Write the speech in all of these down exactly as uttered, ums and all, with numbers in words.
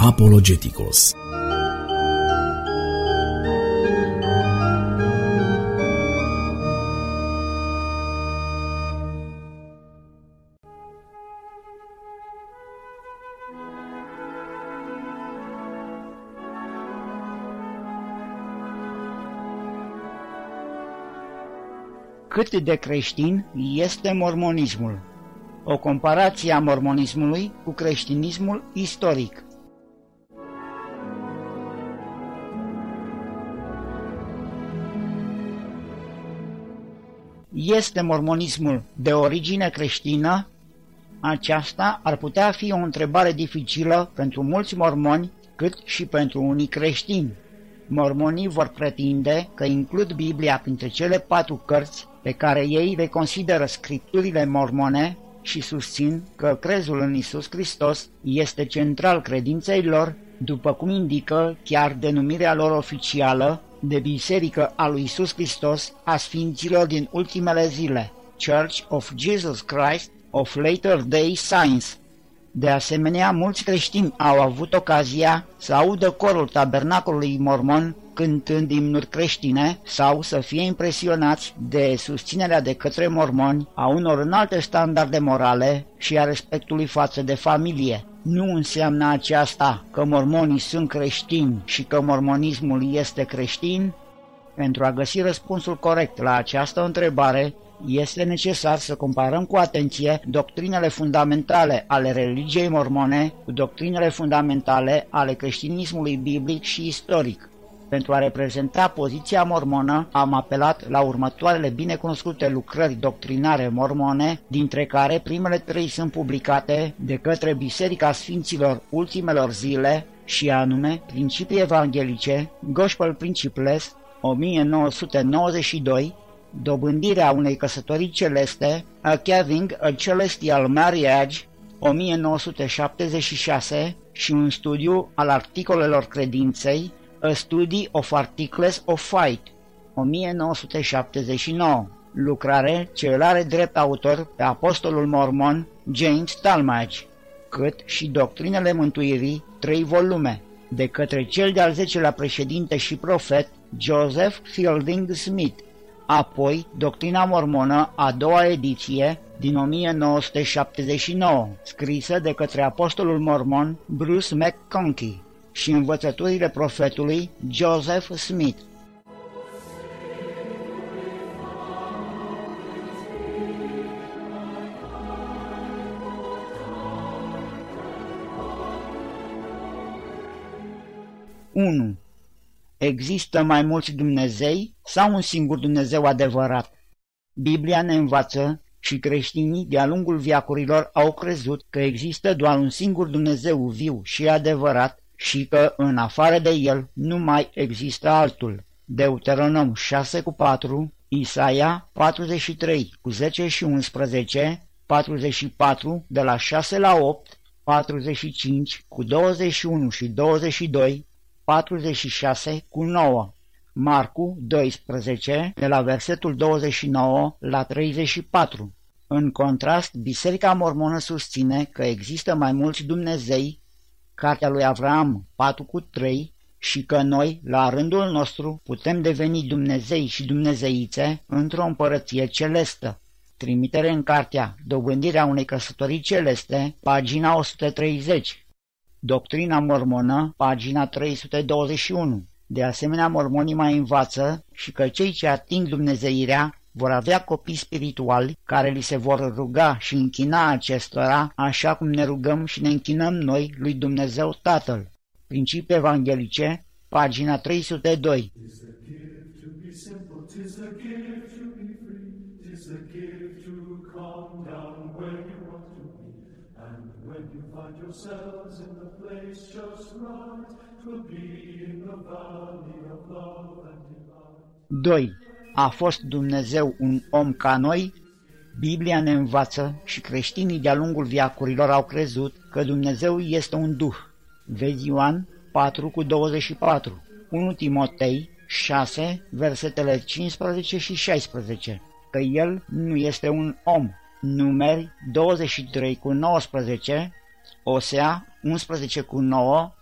Apologeticos. Cât de creștin este mormonismul? O comparație a mormonismului cu creștinismul istoric. Este mormonismul de origine creștină? Aceasta ar putea fi o întrebare dificilă pentru mulți mormoni, cât și pentru unii creștini. Mormonii vor pretinde că includ Biblia printre cele patru cărți pe care ei le consideră scripturile mormone și susțin că crezul în Iisus Hristos este central credinței lor, după cum indică chiar denumirea lor oficială de Biserică a lui Iisus Hristos a Sfinților din ultimele zile, Church of Jesus Christ of Latter Day Saints. De asemenea, mulți creștini au avut ocazia să audă corul tabernacolului mormon cântând imnuri creștine sau să fie impresionați de susținerea de către mormoni a unor înalte standarde morale și a respectului față de familie. Nu înseamnă aceasta că mormonii sunt creștini și că mormonismul este creștin? Pentru a găsi răspunsul corect la această întrebare, este necesar să comparăm cu atenție doctrinele fundamentale ale religiei mormone cu doctrinele fundamentale ale creștinismului biblic și istoric. Pentru a reprezenta poziția mormonă, am apelat la următoarele binecunoscute lucrări doctrinare mormone, dintre care primele trei sunt publicate de către Biserica Sfinților Ultimelor Zile, și anume Principii Evanghelice, Gospel Principles, o mie nouă sute nouăzeci și doi, Dobândirea unei căsătorii celeste, A Having a Celestial Marriage, o mie nouă sute șaptezeci și șase, și un studiu al articolelor credinței, A Study of Articles of Faith, o mie nouă sute șaptezeci și nouă, lucrare ce îl are drept autor pe apostolul mormon James Talmage, cât și Doctrinele Mântuirii, trei volume, de către cel de-al zecelea președinte și profet Joseph Fielding Smith, apoi Doctrina Mormonă, a doua ediție, din o mie nouă sute șaptezeci și nouă, scrisă de către apostolul mormon Bruce McConkie, și Învățăturile profetului Joseph Smith. unu. Există mai mulți Dumnezei sau un singur Dumnezeu adevărat? Biblia ne învață și creștinii de-a lungul veacurilor au crezut că există doar un singur Dumnezeu viu și adevărat și că în afară de el nu mai există altul. Deuteronom șase cu patru, Isaia patruzeci și trei cu zece și unsprezece, patruzeci și patru de la șase la opt, patruzeci și cinci cu douăzeci și unu și douăzeci și doi, patruzeci și șase cu nouă, Marcu doisprezece de la versetul douăzeci și nouă la treizeci și patru. În contrast, Biserica Mormonă susține că există mai mulți Dumnezei, Cartea lui Avraam patru cu trei, și că noi, la rândul nostru, putem deveni Dumnezei și Dumnezeițe într-o împărăție celestă. Trimitere în cartea Dobândirea unei căsătorii celeste, pagina o sută treizeci. Doctrina mormonă, pagina trei sute douăzeci și unu. De asemenea, mormonii mai învață și că cei ce ating dumnezeirea vor avea copii spirituali care li se vor ruga și închina acestora, așa cum ne rugăm și ne închinăm noi lui Dumnezeu Tatăl. Principii Evanghelice, pagina trei sute doi. doi. A fost Dumnezeu un om ca noi? Biblia ne învață și creștinii de-a lungul veacurilor au crezut că Dumnezeu este un duh. Vezi Ioan patru cu douăzeci și patru, unu Timotei șase, versetele cincisprezece și șaisprezece, că El nu este un om. Numeri douăzeci și trei cu nouăsprezece, Osea unsprezece cu nouă,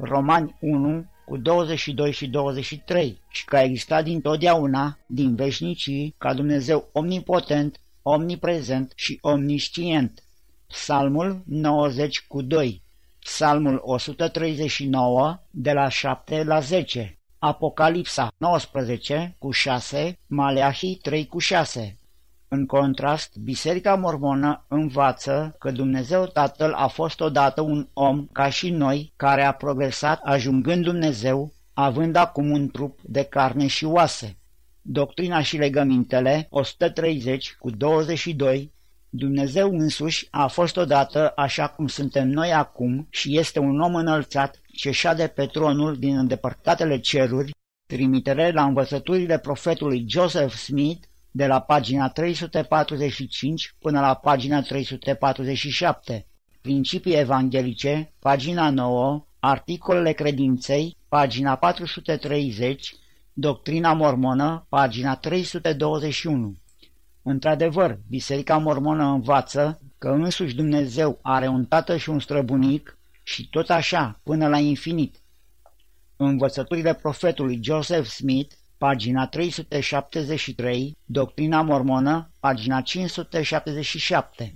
Romani unu cu douăzeci și doi și douăzeci și trei, și că a existat dintotdeauna, din veșnicii, ca Dumnezeu omnipotent, omniprezent și omniscient. Psalmul nouăzeci cu doi, Psalmul o sută treizeci și nouă, de la șapte la zece, Apocalipsa nouăsprezece cu șase, Maleahii trei cu șase. În contrast, Biserica Mormonă învață că Dumnezeu Tatăl a fost odată un om ca și noi, care a progresat ajungând Dumnezeu, având acum un trup de carne și oase. Doctrina și legămintele o sută treizeci cu douăzeci și doi. Dumnezeu însuși a fost odată așa cum suntem noi acum și este un om înălțat ce șade pe tronul din îndepărtatele ceruri, trimitere la învățăturile profetului Joseph Smith, de la pagina trei sute patruzeci și cinci până la pagina trei sute patruzeci și șapte, Principii evanghelice, pagina nouă, Articolele credinței, pagina patru sute treizeci, Doctrina mormonă, pagina trei sute douăzeci și unu. Într-adevăr, Biserica Mormonă învață că însuși Dumnezeu are un tată și un străbunic și tot așa, până la infinit. Învățăturile profetului Joseph Smith, pagina trei sute șaptezeci și trei, Doctrina mormonă, pagina cinci sute șaptezeci și șapte.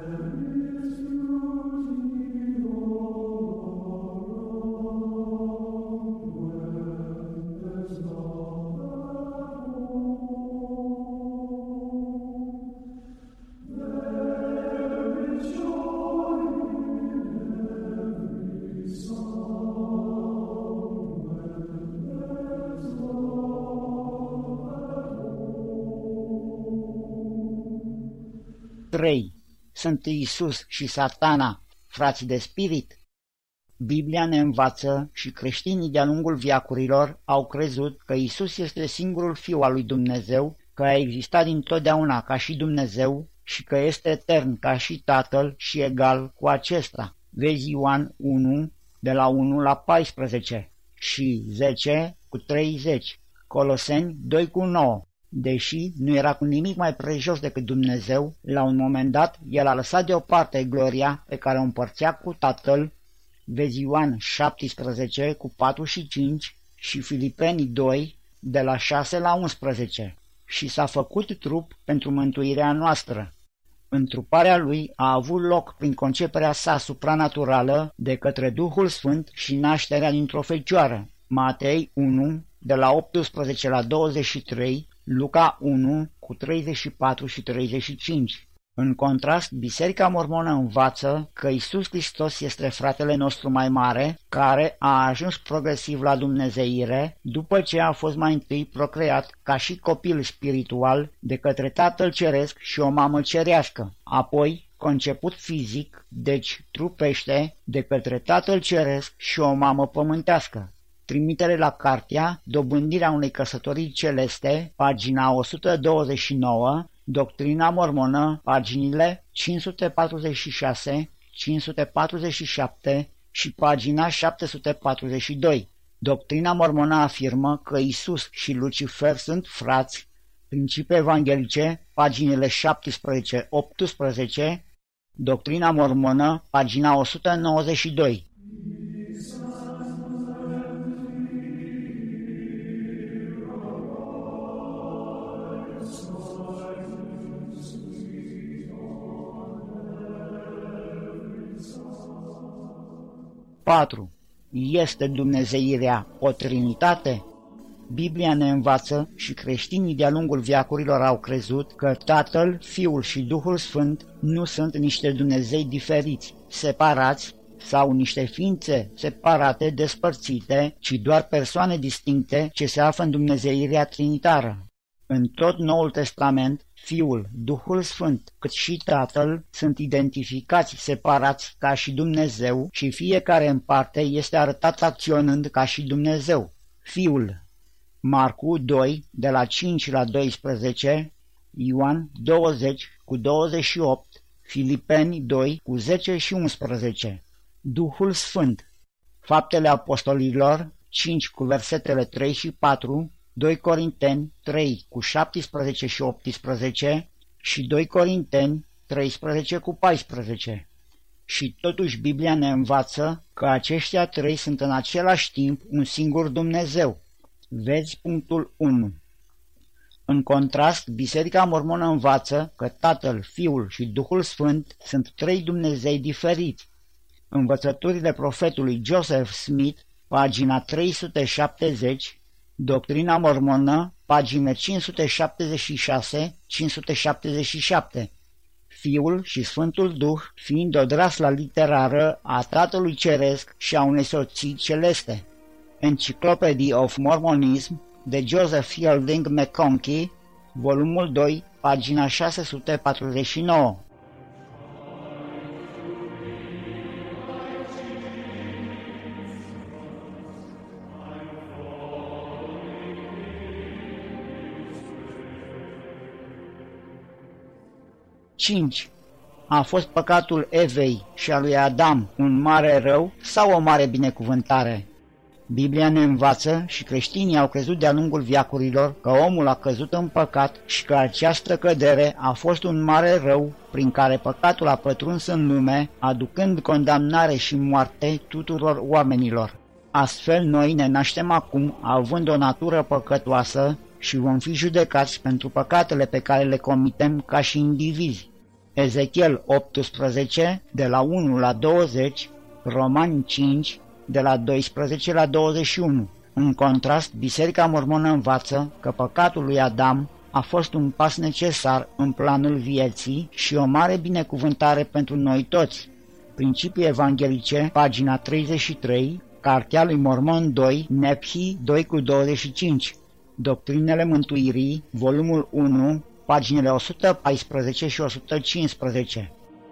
trei. Sunt Iisus și Satana, frații de spirit? Biblia ne învață și creștinii de-a lungul veacurilor au crezut că Iisus este singurul Fiu al lui Dumnezeu, că a existat dintotdeauna ca și Dumnezeu și că este etern ca și Tatăl și egal cu acesta. Vezi Ioan unu, de la unu la paisprezece și zece cu treizeci, Coloseni doi cu nouă. Deși nu era cu nimic mai prejos decât Dumnezeu, la un moment dat el a lăsat deoparte gloria pe care o împărțea cu Tatăl, vezi Ioan șaptesprezece cu patru și cinci și Filipeni doi de la șase la unsprezece, și s-a făcut trup pentru mântuirea noastră. Întruparea lui a avut loc prin conceperea sa supranaturală de către Duhul Sfânt și nașterea dintr-o fecioară, Matei unu de la optsprezece la douăzeci și trei, Luca unu cu treizeci și patru și treizeci și cinci. În contrast, Biserica Mormonă învață că Iisus Hristos este fratele nostru mai mare, care a ajuns progresiv la dumnezeire după ce a fost mai întâi procreat ca și copil spiritual de către Tatăl Ceresc și o mamă cerească, apoi conceput fizic, deci trupește, de către Tatăl Ceresc și o mamă pământească. Trimitere la cartea Dobândirea unei căsătorii celeste, pagina o sută douăzeci și nouă, Doctrina mormonă, paginile cinci sute patruzeci și șase, cinci sute patruzeci și șapte și pagina șapte sute patruzeci și doi. Doctrina mormonă afirmă că Isus și Lucifer sunt frați. Principii evanghelice, paginile șaptesprezece optsprezece, Doctrina mormonă, pagina o sută nouăzeci și doi. patru. Este dumnezeirea o trinitate? Biblia ne învață și creștinii de-a lungul veacurilor au crezut că Tatăl, Fiul și Duhul Sfânt nu sunt niște Dumnezei diferiți, separați sau niște ființe separate, despărțite, ci doar persoane distincte ce se află în dumnezeirea trinitară. În tot Noul Testament, Fiul, Duhul Sfânt, cât și Tatăl sunt identificați separați ca și Dumnezeu și fiecare în parte este arătat acționând ca și Dumnezeu. Fiul, Marcu doi, de la cinci la doisprezece, Ioan douăzeci cu douăzeci și opt, Filipeni doi cu zece și unsprezece. Duhul Sfânt, Faptele Apostolilor cinci cu versetele trei și patru, doi Corinteni trei cu șaptesprezece și optsprezece și doi Corinteni treisprezece cu paisprezece. Și totuși Biblia ne învață că aceștia trei sunt în același timp un singur Dumnezeu. Vezi punctul unu. În contrast, Biserica Mormonă învață că Tatăl, Fiul și Duhul Sfânt sunt trei Dumnezei diferiți. Învățăturile profetului Joseph Smith, pagina trei sute șaptezeci, Doctrina Mormonă, pagine cinci sute șaptezeci și șase - cinci sute șaptezeci și șapte. Fiul și Sfântul Duh fiind o draslă literară a Tatălui Ceresc și a unei soții celeste. Encyclopedia of Mormonism de Joseph Fielding McConkie, volumul doi, pagina șase sute patruzeci și nouă. cinci. A fost păcatul Evei și a lui Adam un mare rău sau o mare binecuvântare? Biblia ne învață și creștinii au crezut de-a lungul veacurilor că omul a căzut în păcat și că această cădere a fost un mare rău prin care păcatul a pătruns în lume, aducând condamnare și moarte tuturor oamenilor. Astfel noi ne naștem acum având o natură păcătoasă și vom fi judecați pentru păcatele pe care le comitem ca și indivizi. Ezechiel optsprezece, de la unu la douăzeci, Romani cinci, de la doisprezece la douăzeci și unu. În contrast, Biserica Mormonă învață că păcatul lui Adam a fost un pas necesar în planul vieții și o mare binecuvântare pentru noi toți. Principii evanghelice, pagina treizeci și trei, Cartea lui Mormon doi, Nephhi doi cu douăzeci și cinci, Doctrinele Mântuirii, volumul unu, paginile o sută paisprezece și o sută cincisprezece.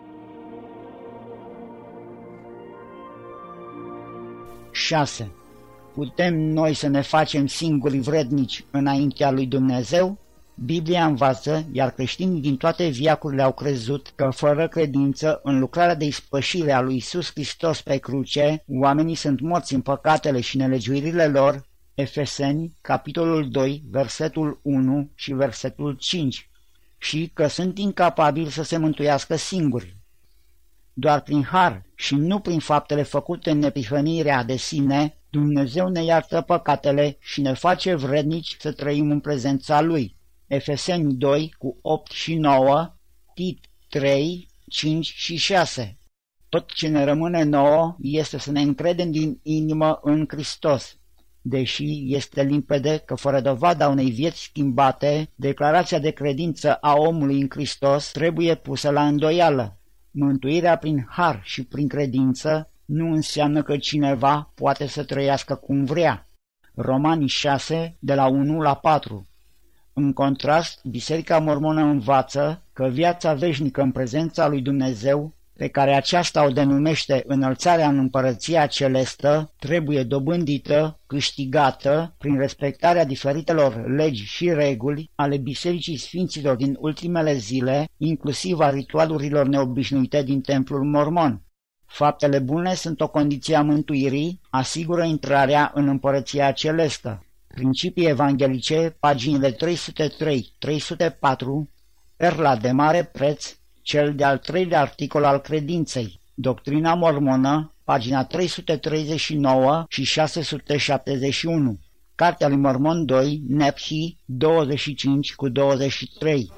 șase. Putem noi să ne facem singuri vrednici înaintea lui Dumnezeu? Biblia învață, iar creștinii din toate veacurile au crezut că fără credință în lucrarea de ispășire a lui Iisus Hristos pe cruce, oamenii sunt morți în păcatele și nelegiuirile lor. Efeseni, capitolul doi, versetul unu și versetul cinci, și că sunt incapabili să se mântuiască singuri. Doar prin har și nu prin faptele făcute în neprihănirea de sine, Dumnezeu ne iartă păcatele și ne face vrednici să trăim în prezența Lui. Efeseni doi cu opt și nouă, Tit trei, cinci și șase. Tot ce ne rămâne nouă este să ne încredem din inimă în Hristos. Deși este limpede că fără dovada unei vieți schimbate, declarația de credință a omului în Hristos trebuie pusă la îndoială. Mântuirea prin har și prin credință nu înseamnă că cineva poate să trăiască cum vrea. Romani șase, de la unu la patru. În contrast, Biserica Mormonă învață că viața veșnică în prezența lui Dumnezeu, pe care aceasta o denumește înălțarea în împărăția celestă, trebuie dobândită, câștigată, prin respectarea diferitelor legi și reguli ale Bisericii Sfinților din ultimele zile, inclusiv a ritualurilor neobișnuite din templul mormon. Faptele bune sunt o condiție a mântuirii, asigură intrarea în împărăția celestă. Principii evanghelice, paginile trei sute trei - trei sute patru, Perla de mare preț, cel de-al treilea articol al credinței, Doctrina Mormonă, pagina trei sute treizeci și nouă și șase sute șaptezeci și unu, Cartea lui Mormon doi, Nephhi douăzeci și cinci cu douăzeci și trei.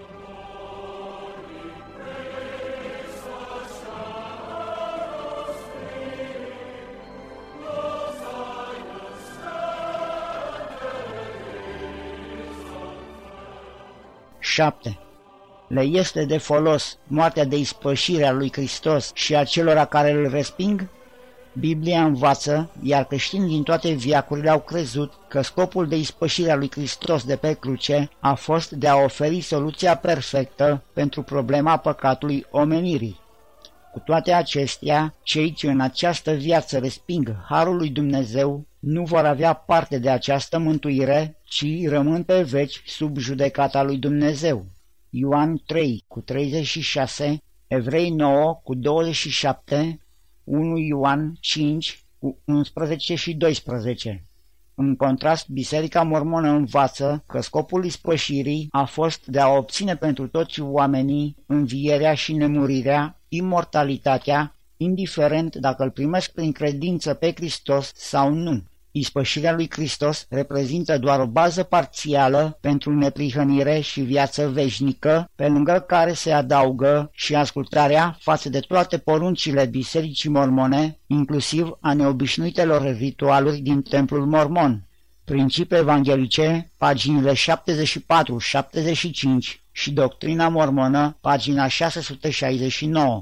șapte. Le este de folos moartea de ispășire a lui Hristos și a celora care îl resping? Biblia învață, iar creștinii din toate veacurile au crezut că scopul de ispășire a lui Hristos de pe cruce a fost de a oferi soluția perfectă pentru problema păcatului omenirii. Cu toate acestea, cei ce în această viață resping harul lui Dumnezeu nu vor avea parte de această mântuire, ci rămân pe veci sub judecata lui Dumnezeu. Ioan trei cu treizeci și șase, Evrei nouă cu douăzeci și șapte, unu Ioan cinci cu unsprezece și doisprezece. În contrast, Biserica Mormonă învață că scopul ispășirii a fost de a obține pentru toți oamenii învierea și nemurirea, imortalitatea indiferent dacă îl primesc prin credință pe Hristos sau nu. Ispășirea lui Hristos reprezintă doar o bază parțială pentru neprihănire și viață veșnică, pe lângă care se adaugă și ascultarea față de toate poruncile Bisericii Mormone, inclusiv a neobișnuitelor ritualuri din Templul Mormon. Principii evanghelice, paginile șaptezeci și patru șaptezeci și cinci și Doctrina Mormonă, pagina șase sute șaizeci și nouă.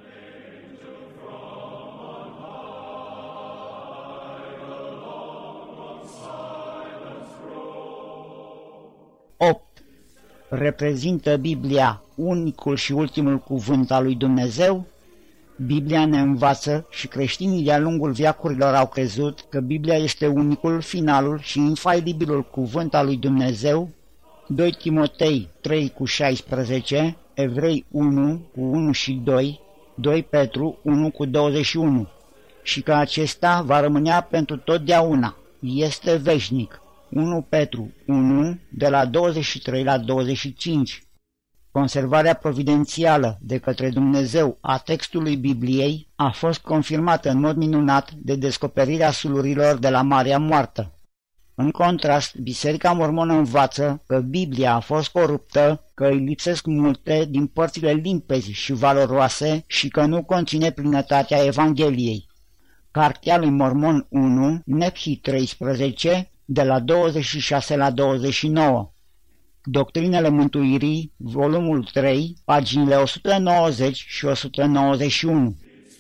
opt. Reprezintă Biblia unicul și ultimul cuvânt al lui Dumnezeu? Biblia ne învață și creștinii de-a lungul veacurilor au crezut că Biblia este unicul, finalul și infailibilul cuvânt al lui Dumnezeu. doi Timotei trei cu șaisprezece, Evrei unu cu unu și doi, doi Petru unu cu douăzeci și unu, și că acesta va rămânea pentru totdeauna, este veșnic. unu Petru unu, de la douăzeci și trei la douăzeci și cinci. Conservarea providențială de către Dumnezeu a textului Bibliei a fost confirmată în mod minunat de descoperirea sulurilor de la Marea Moartă. În contrast, Biserica Mormonă învață că Biblia a fost coruptă, că îi lipsesc multe din părțile limpezi și valoroase și că nu conține plinătatea Evangheliei. Cartea lui Mormon unu, Nephi treisprezece, de la douăzeci și șase la douăzeci și nouă. Doctrinele Mântuirii, volumul trei, paginile o sută nouăzeci și o sută nouăzeci și unu.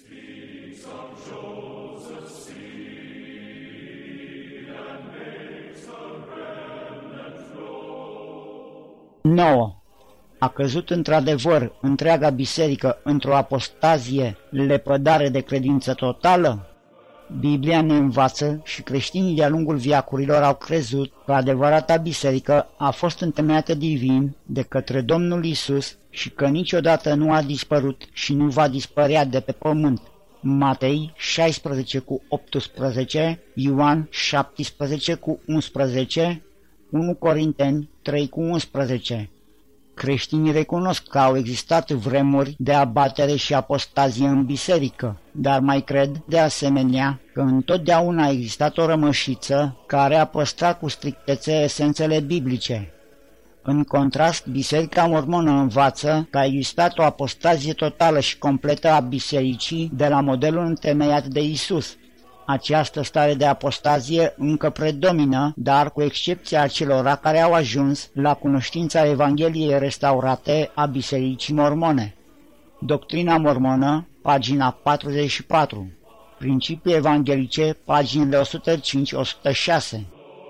nouă. A căzut într-adevăr întreaga biserică într-o apostazie, lepădare de credință totală? Biblia ne învață și creștinii de-a lungul veacurilor au crezut că adevărata biserică a fost întemeiată divin de către Domnul Isus și că niciodată nu a dispărut și nu va dispărea de pe pământ. Matei șaisprezece cu optsprezece, Ioan șaptesprezece cu unsprezece, unu Corinteni trei cu unsprezece. Creștinii recunosc că au existat vremuri de abatere și apostazie în biserică, dar mai cred, de asemenea, că întotdeauna a existat o rămășiță care a păstrat cu strictețe esențele biblice. În contrast, Biserica Mormonă învață că a existat o apostazie totală și completă a bisericii de la modelul întemeiat de Isus. Această stare de apostazie încă predomină, dar cu excepția acelora care au ajuns la cunoștința Evangheliei restaurate a Bisericii Mormone. Doctrina Mormonă, pagina patruzeci și patru. Principii evanghelice, paginile o sută cinci - o sută șase.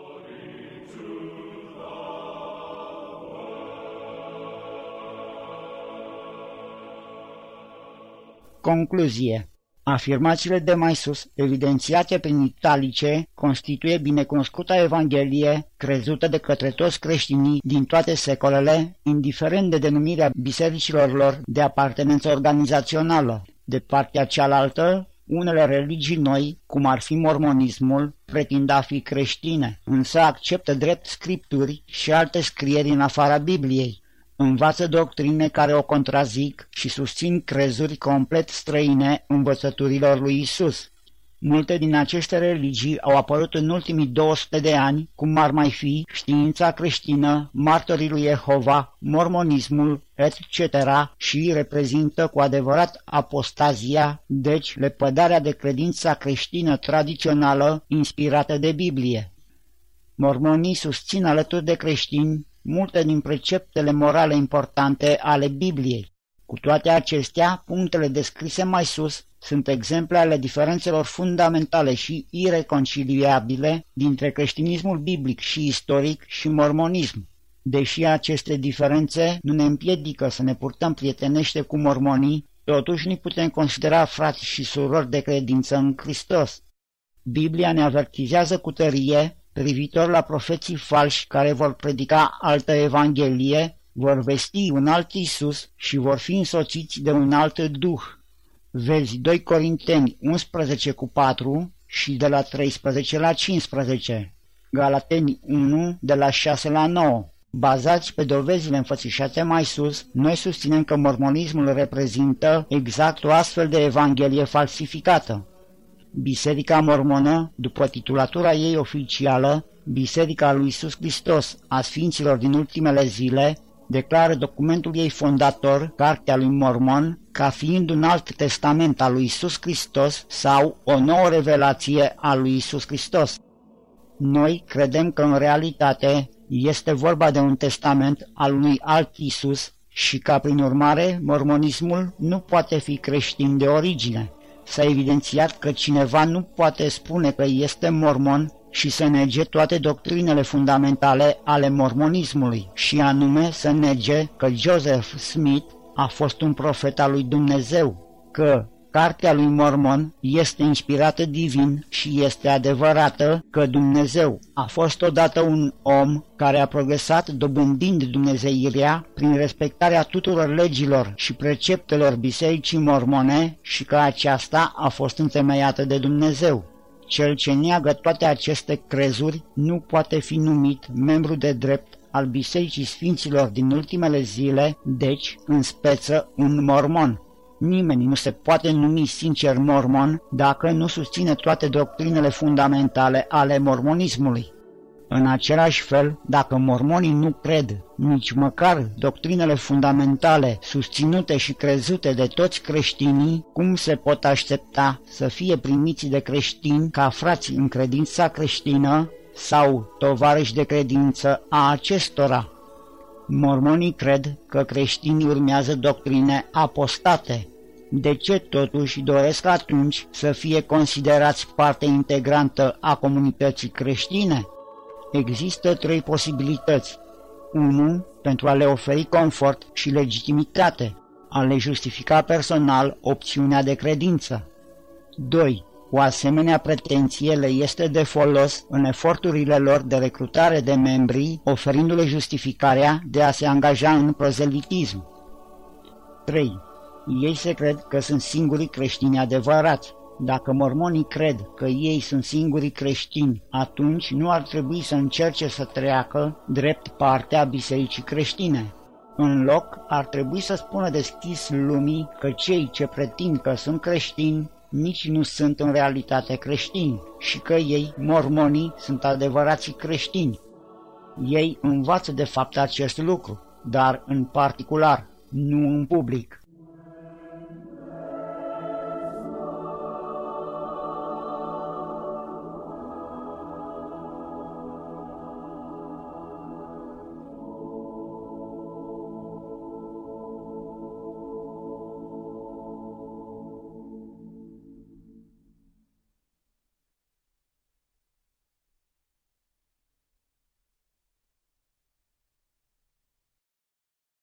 Concluzie. Afirmațiile de mai sus, evidențiate prin italice, constituie binecunoscuta Evanghelie, crezută de către toți creștinii din toate secolele, indiferent de denumirea bisericilor lor de apartenență organizațională. De partea cealaltă, unele religii noi, cum ar fi mormonismul, pretind a fi creștine, însă acceptă drept scripturi și alte scrieri în afara Bibliei. Învață doctrine care o contrazic și susțin crezuri complet străine învățăturilor lui Isus. Multe din aceste religii au apărut în ultimii două sute de ani, cum ar mai fi știința creștină, martorii lui Jehova, mormonismul, et cetera, și reprezintă cu adevărat apostazia, deci lepădarea de credința creștină tradițională inspirată de Biblie. Mormonii susțin alături de creștini multe din preceptele morale importante ale Bibliei. Cu toate acestea, punctele descrise mai sus sunt exemple ale diferențelor fundamentale și ireconciliabile dintre creștinismul biblic și istoric și mormonism. Deși aceste diferențe nu ne împiedică să ne purtăm prietenește cu mormonii, totuși ne putem considera frați și surori de credință în Hristos. Biblia ne avertizează cu tărie privitor la profeții falși care vor predica altă evanghelie, vor vesti un alt Isus și vor fi însoțiți de un alt duh. Vezi doi Corinteni unsprezece cu patru și de la treisprezece la cincisprezece, Galateni unu de la șase la nouă, Bazați pe dovezile înfățișate mai sus, noi susținem că mormonismul reprezintă exact o astfel de evanghelie falsificată. Biserica mormonă, după titulatura ei oficială, Biserica lui Iisus Hristos a Sfinților din ultimele zile, declară documentul ei fondator, Cartea lui Mormon, ca fiind un alt testament al lui Iisus Hristos sau o nouă revelație a lui Iisus Hristos. Noi credem că în realitate este vorba de un testament al unui alt Iisus și ca prin urmare mormonismul nu poate fi creștin de origine. S-a evidențiat că cineva nu poate spune că este mormon și să nege toate doctrinele fundamentale ale mormonismului, și anume să nege că Joseph Smith a fost un profet al lui Dumnezeu, că Cartea lui Mormon este inspirată divin și este adevărată, că Dumnezeu a fost odată un om care a progresat dobândind dumnezeirea prin respectarea tuturor legilor și preceptelor Bisericii Mormone și că aceasta a fost întemeiată de Dumnezeu. Cel ce neagă toate aceste crezuri nu poate fi numit membru de drept al Bisericii Sfinților din ultimele zile, deci, în speță, un mormon. Nimeni nu se poate numi sincer mormon dacă nu susține toate doctrinele fundamentale ale mormonismului. În același fel, dacă mormonii nu cred nici măcar doctrinele fundamentale susținute și crezute de toți creștinii, cum se pot aștepta să fie primiți de creștini ca frați în credința creștină sau tovarăși de credință a acestora? Mormonii cred că creștinii urmează doctrine apostate. De ce totuși doresc atunci să fie considerați parte integrantă a comunității creștine? Există trei posibilități. unu. Pentru a le oferi confort și legitimitate, a le justifica personal opțiunea de credință. doi. O asemenea pretenție le este de folos în eforturile lor de recrutare de membri, oferindu-le justificarea de a se angaja în prozelitism. trei. Ei se cred că sunt singurii creștini adevărați. Dacă mormonii cred că ei sunt singurii creștini, atunci nu ar trebui să încerce să treacă drept parte a bisericii creștine. În loc, ar trebui să spună deschis lumii că cei ce pretind că sunt creștini nici nu sunt în realitate creștini și că ei, mormonii, sunt adevărații creștini. Ei învață de fapt acest lucru, dar în particular, nu în public.